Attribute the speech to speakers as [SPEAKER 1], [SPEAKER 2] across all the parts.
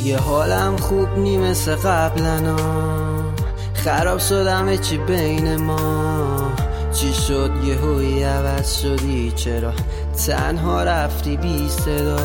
[SPEAKER 1] دیگه حالم خوب نی مثل قبلنا، خراب شدم چی بین ما. چی شد یهویی عوض شدی؟ چرا تنها رفتی بی صدا؟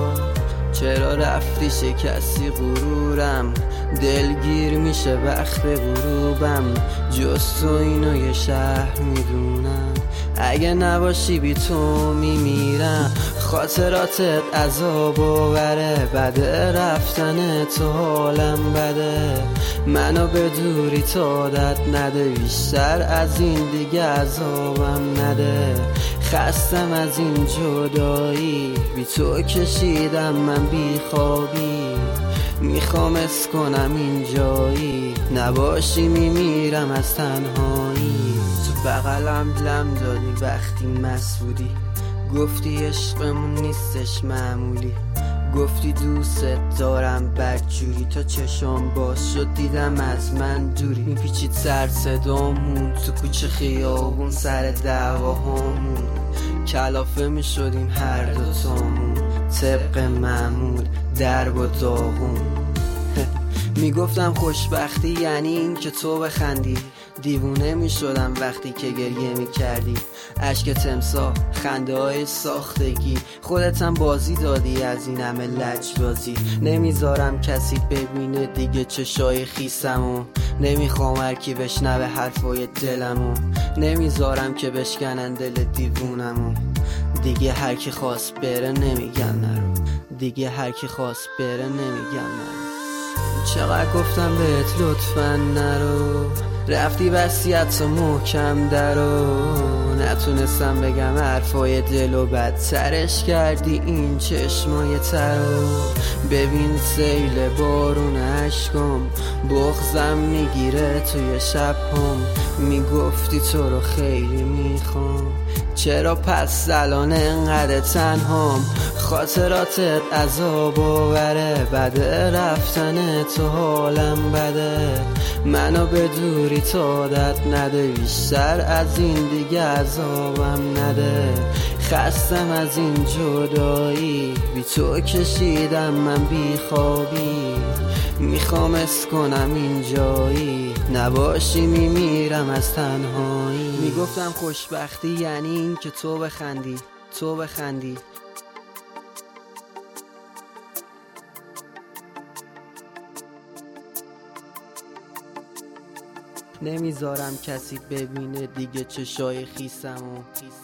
[SPEAKER 1] چرا رفتی شکستی غرورم؟ دلگیر میشه وقت غروبم. جز تو اینو یه شهر میدونم، اگه نباشی بی تو میمیرم. خاطراتت عذاب آوره، بده رفتن تو حالم بده. منو به دوری تا عادت نده، بیشتر از این دیگه عذابم نده. خستم از این جدایی، بی تو کشیدم من بی خوابی. میخوام اسکنم این جایی، نباشی میمیرم از تنهایی. تو بغلم لم دادی وقتی مست بودی، گفتی عشقمون نیستش معمولی. گفتی دوست دارم بدجوری، تا چشم باز شد دیدم از من دوری. میپیچید سر صدامون تو کوچه خیابون، سر دعواهامون کلافه میشدیم هر دوتامون. طبق معمول درب و داغون. میگفتم خوشبختی یعنی این که تو بخندی، دیوونه میشدم وقتی که گریه میکردی. اشک تمساح، خنده های ساختگی، خودتم بازی دادی از این همه لجبازی. نمیذارم کسی ببینه دیگه چشای خیسمو، نمیخوام هر کی بشنوه حرفای دلمو. نمیذارم که بشکنن دل دیوونمو. دیگه هر کی خواست بره نمیگم نرو، دیگه هر کی خواست بره نمیگم نرو. چقدر گفتم بهت لطفاً نرو، رفتی وصیتو محکم درو. نتونستم بگم حرفای دلو، بدترش کردی این چشمای ترو. ببین سیل بارون عشقم، بغضم میگیره توی شبم. میگفتی تو رو خیلی میخوام، چرا پس الان انقدر تنهام؟ خاطراتت عذاب آوره، بده رفتن تو حالم بده. منو به دوری تا عادت نده، بیشتر از این دیگه عذابم نده. خستم از این جدایی، بی تو کشیدم من بی خوابی. میخوام اسکنم این جایی، نباشی میمیرم از تنهایی. میگفتم خوشبختی یعنی این که تو بخندی، تو بخندی. نمیذارم کسی ببینه دیگه چشای خیسمو.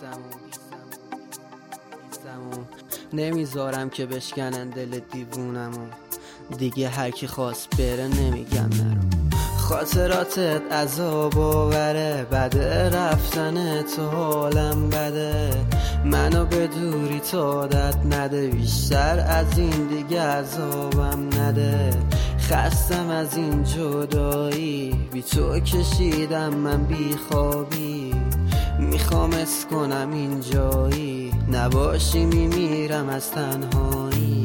[SPEAKER 1] نمیذارم که بشکنن دل دیوونمو. دیگه هر کی خواست بره نمیگم نرو. خاطراتت عذاب آوره، بده رفتن تو حالم بده. منو به دوری تا عادت نده، بیشتر از این دیگه عذابم نده. خستم از این جدایی، بی تو کشیدم من بی خوابی. میخوام اسکنم این جایی، نباشی میمیرم از تنهایی.